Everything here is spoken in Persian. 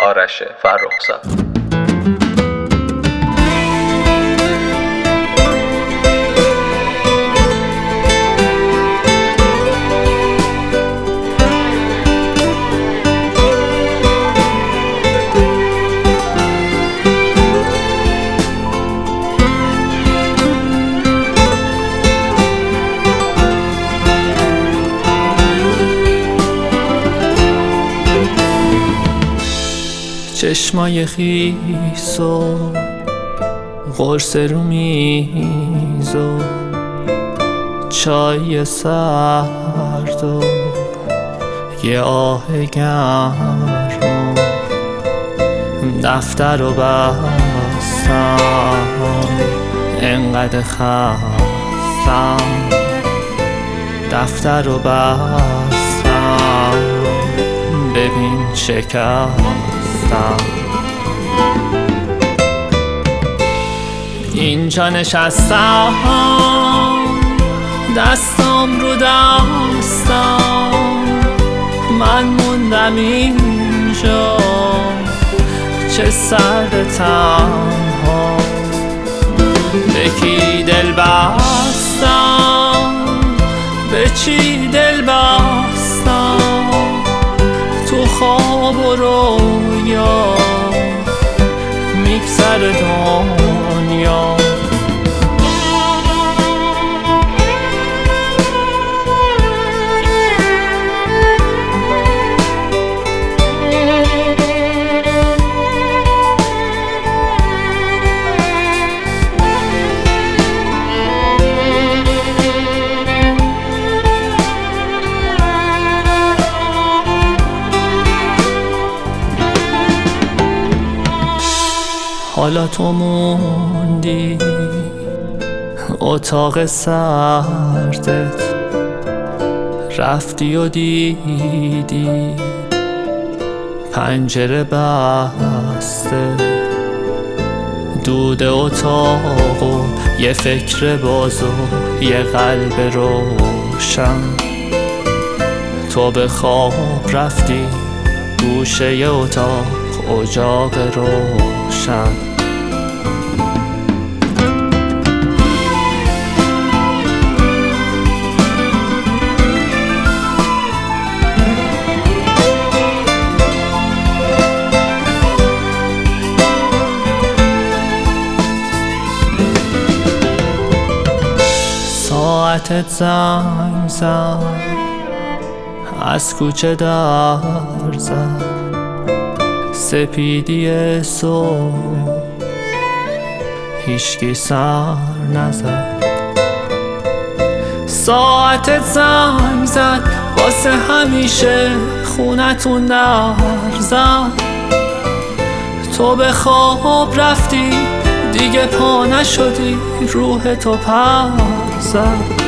آرش فرخزاد. چشمای خیس و قرص رو میز و چای سرد و یه آه گرم، دفتر رو بستم انقدر خستم، دفتر رو بستم ببین شکستم. اینجا نشستم دستم رو دستم، من موندم اینجا چه سرد تنها، به کی دل بستم به چی دل بستم، تو خواب و رویا میگذر دنیا. حالا تو موندی اتاق سردت، رفتی و دیدی پنجره بسته، دود اتاق و یه فکر باز و یه قلب روشن، تو به خواب رفتی گوشه اتاق اجاق روشن. ساعتت زنگ زد از کوچه در زد، سپیدی صبح هیچکی سر نزد. ساعتت زنگ زد واسه همیشه خونتون در زد، تو به خواب رفتی دیگه پا نشدی روح تو پر زد.